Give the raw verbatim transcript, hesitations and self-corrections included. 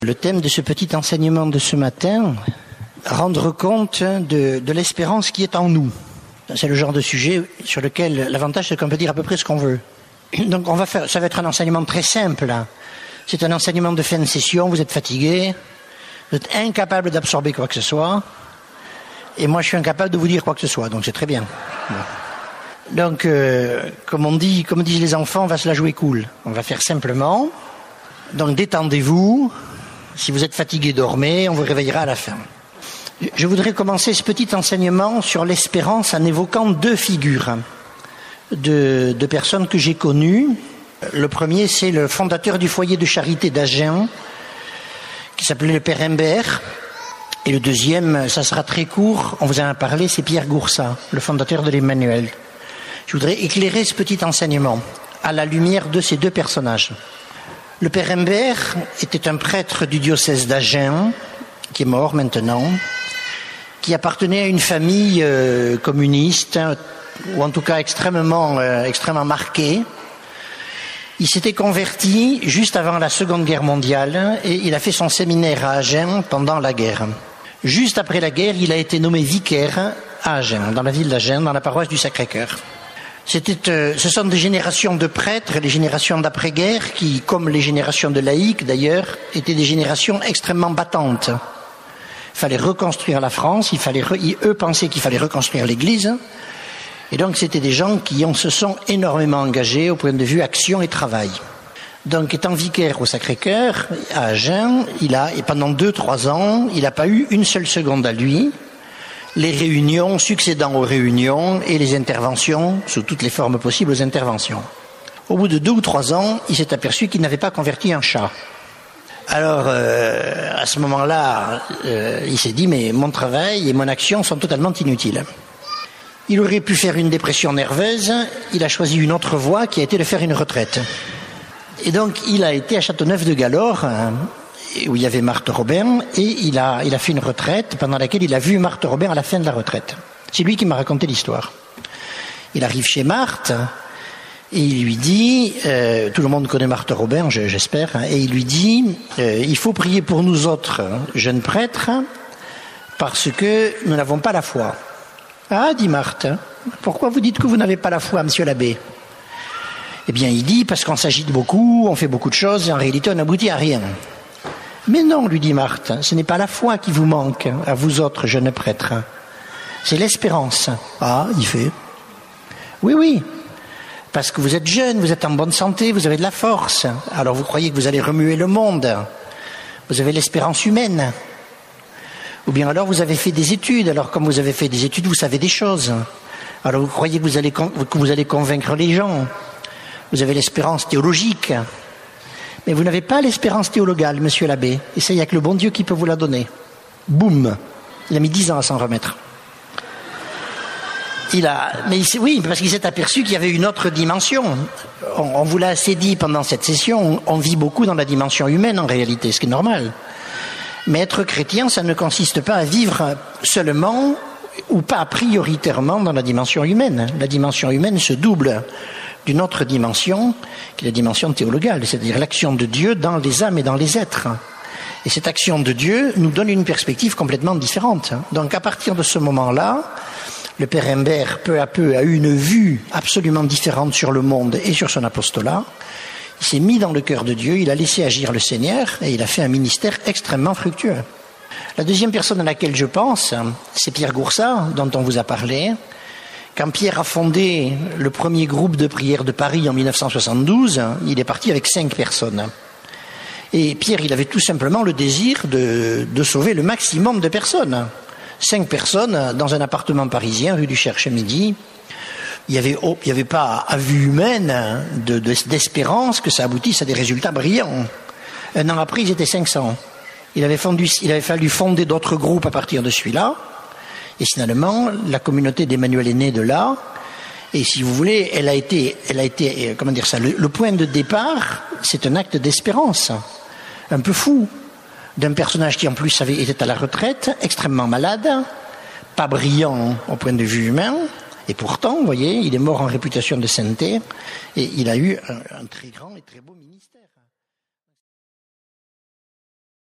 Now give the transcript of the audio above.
Le thème de ce petit enseignement de ce matin, rendre compte de, de l'espérance qui est en nous. C'est le genre de sujet sur lequel l'avantage c'est qu'on peut dire à peu près ce qu'on veut. Donc on va faire, ça va être un enseignement très simple. Hein. C'est un enseignement de fin de session, vous êtes fatigué, vous êtes incapable d'absorber quoi que ce soit, et moi je suis incapable de vous dire quoi que ce soit, donc c'est très bien. Bon. Donc, euh, comme on dit, comme disent les enfants, on va se la jouer cool. On va faire simplement. Donc détendez-vous. Si vous êtes fatigué, dormez, on vous réveillera à la fin. Je voudrais commencer ce petit enseignement sur l'espérance en évoquant deux figures de, de personnes que j'ai connues. Le premier, c'est le fondateur du foyer de charité d'Agen, qui s'appelait le Père Imbert. Et le deuxième, ça sera très court, on vous en a parlé, c'est Pierre Goursat, le fondateur de l'Emmanuel. Je voudrais éclairer ce petit enseignement à la lumière de ces deux personnages. Le Père Imbert était un prêtre du diocèse d'Agen, qui est mort maintenant, qui appartenait à une famille euh, communiste, ou en tout cas extrêmement, euh, extrêmement marquée. Il s'était converti juste avant la Seconde Guerre mondiale et il a fait son séminaire à Agen pendant la guerre. Juste après la guerre, il a été nommé vicaire à Agen, dans la ville d'Agen, dans la paroisse du Sacré-Cœur. C'était, euh, ce sont des générations de prêtres, les générations d'après-guerre, qui, comme les générations de laïcs d'ailleurs, étaient des générations extrêmement battantes. Il fallait reconstruire la France, il fallait re... eux pensaient qu'il fallait reconstruire l'Église, et donc c'était des gens qui ont, se sont énormément engagés au point de vue action et travail. Donc étant vicaire au Sacré-Cœur, à Agen, il a, et pendant deux, trois ans, il n'a pas eu une seule seconde à lui. Les réunions succédant aux réunions et les interventions, sous toutes les formes possibles aux interventions. Au bout de deux ou trois ans, il s'est aperçu qu'il n'avait pas converti un chat. Alors, euh, à ce moment-là, euh, il s'est dit, mais mon travail et mon action sont totalement inutiles. Il aurait pu faire une dépression nerveuse, il a choisi une autre voie qui a été de faire une retraite. Et donc, il a été à Châteauneuf-de-Galore, hein, où il y avait Marthe Robin, et il a, il a fait une retraite pendant laquelle il a vu Marthe Robin à la fin de la retraite. C'est lui qui m'a raconté l'histoire. Il arrive chez Marthe, et il lui dit, euh, tout le monde connaît Marthe Robin, j'espère, hein, et il lui dit, euh, il faut prier pour nous autres jeunes prêtres, parce que nous n'avons pas la foi. Ah, dit Marthe, pourquoi vous dites que vous n'avez pas la foi, monsieur l'abbé? Eh bien, il dit, parce qu'on s'agite beaucoup, on fait beaucoup de choses, et en réalité, on n'aboutit à rien. Mais non, lui dit Marthe, ce n'est pas la foi qui vous manque, à vous autres jeunes prêtres. C'est l'espérance. Ah, il fait. Oui, oui, parce que vous êtes jeune, vous êtes en bonne santé, vous avez de la force. Alors vous croyez que vous allez remuer le monde. Vous avez l'espérance humaine. Ou bien alors vous avez fait des études. Alors comme vous avez fait des études, vous savez des choses. Alors vous croyez que vous allez, que vous allez convaincre les gens. Vous avez l'espérance théologique. Mais vous n'avez pas l'espérance théologale, monsieur l'abbé. Et ça, il n'y a que le bon Dieu qui peut vous la donner. Boum. Il a mis dix ans à s'en remettre. Il a, mais il oui, parce qu'il s'est aperçu qu'il y avait une autre dimension. On, on vous l'a assez dit pendant cette session, on, on vit beaucoup dans la dimension humaine en réalité, ce qui est normal. Mais être chrétien, ça ne consiste pas à vivre seulement ou pas prioritairement dans la dimension humaine. La dimension humaine se double d'une autre dimension, qui est la dimension théologale, c'est-à-dire l'action de Dieu dans les âmes et dans les êtres. Et cette action de Dieu nous donne une perspective complètement différente. Donc à partir de ce moment-là, le Père Imbert, peu à peu, a eu une vue absolument différente sur le monde et sur son apostolat. Il s'est mis dans le cœur de Dieu, il a laissé agir le Seigneur et il a fait un ministère extrêmement fructueux. La deuxième personne à laquelle je pense, c'est Pierre Goursat, dont on vous a parlé. Quand Pierre a fondé le premier groupe de prière de Paris en mille neuf cent soixante-douze, il est parti avec cinq personnes. Et Pierre, il avait tout simplement le désir de, de sauver le maximum de personnes. Cinq personnes dans un appartement parisien, rue du Cherche-Midi. Il n'y avait, oh, il y avait pas à vue humaine de, de, d'espérance que ça aboutisse à des résultats brillants. Un an après, ils étaient cinq cents. Il avait, fondu, il avait fallu fonder d'autres groupes à partir de celui-là. Et finalement, la communauté d'Emmanuel est née de là. Et si vous voulez, elle a été, elle a été, comment dire ça, le, le point de départ, c'est un acte d'espérance, un peu fou, d'un personnage qui en plus avait, était à la retraite, extrêmement malade, pas brillant au point de vue humain, et pourtant, vous voyez, il est mort en réputation de sainteté, et il a eu un, un très grand et très beau ministère.